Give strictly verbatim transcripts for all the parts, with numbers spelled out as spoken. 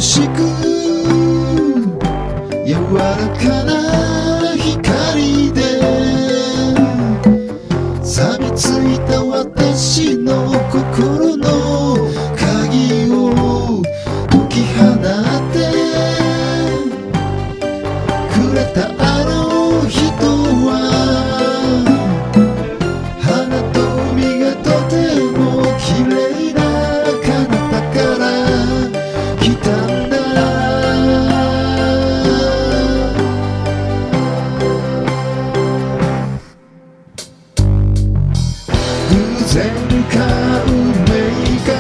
しく柔らかな光で錆びついた私の心の鍵を解き放ってくれたあの人は花と海がとても綺麗な彼方から来たんだ。偶然か運命か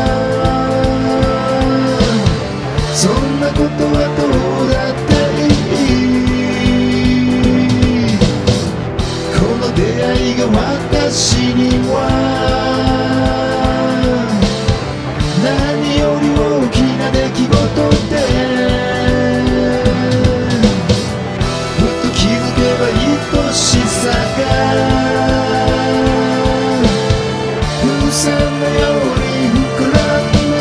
そんなことはどうだっていい。この出会いが私には何より大きな出来事でふっと気づけば愛しさが風船のように膨らんで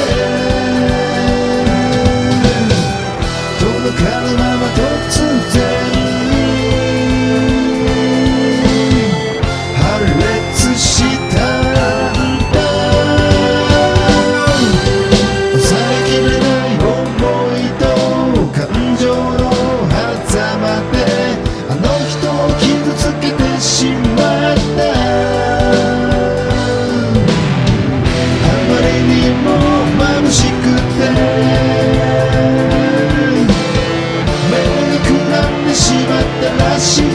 届かぬまま突然破裂したんだ。抑えきれない想いと感情の狭間であの人を傷つけてしまった。眩しくて目がくらんでしまったらしい。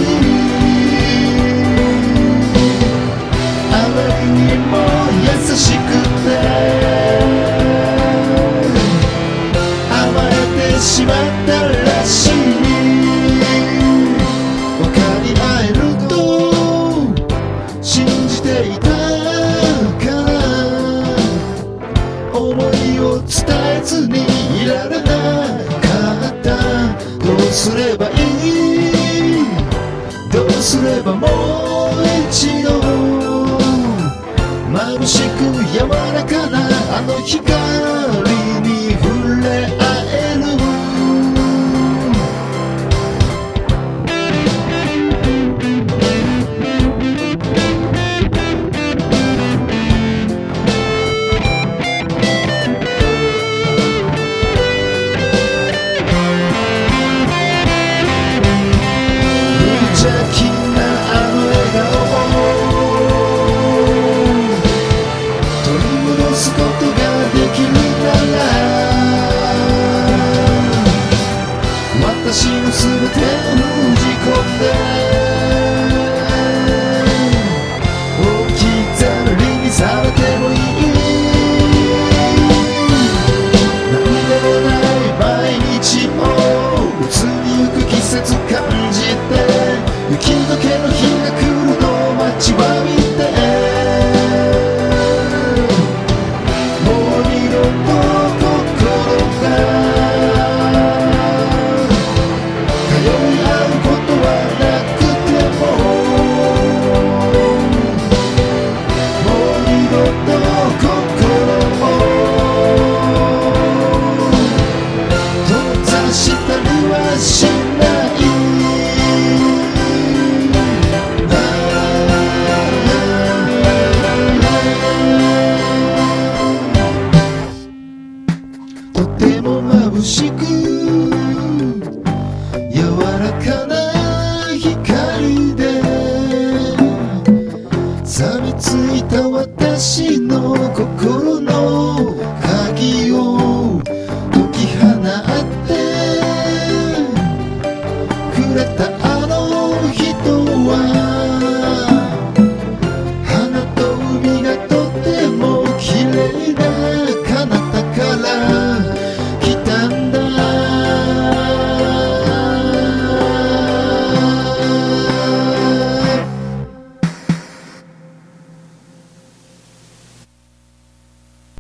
あまりにも優しくて甘えてしまったらしい。分かり合えると信じていたから思いを伝えずにいられなかった。どうすればいい、どうすればもう一度眩しく柔らかなあの光